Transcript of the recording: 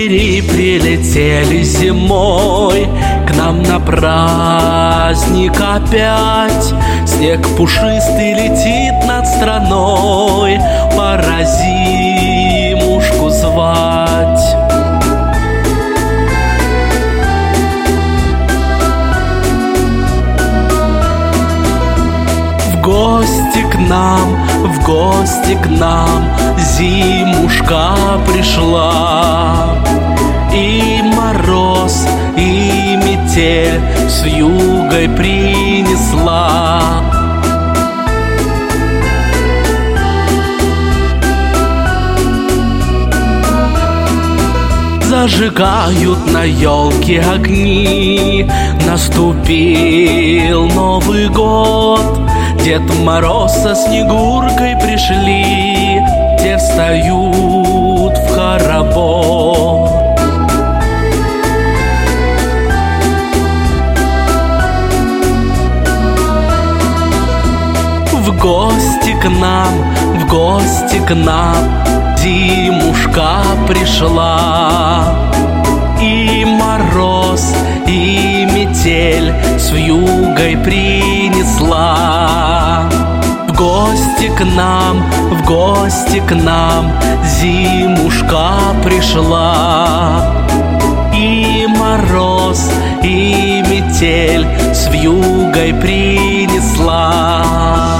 звери прилетели зимой к нам на праздник опять. Снег пушистый летит над страной, пора зимушку звать. В гости к нам зимушка пришла. И мороз, и метель с югой принесла. Зажигают на елке огни, наступил Новый год. Дед Мороз со Снегуркой пришли, те встают в хоровод. В гости к нам зимушка пришла. И мороз, и метель с вьюгой принесла. В гости к нам зимушка пришла. И мороз, и метель с вьюгой принесла.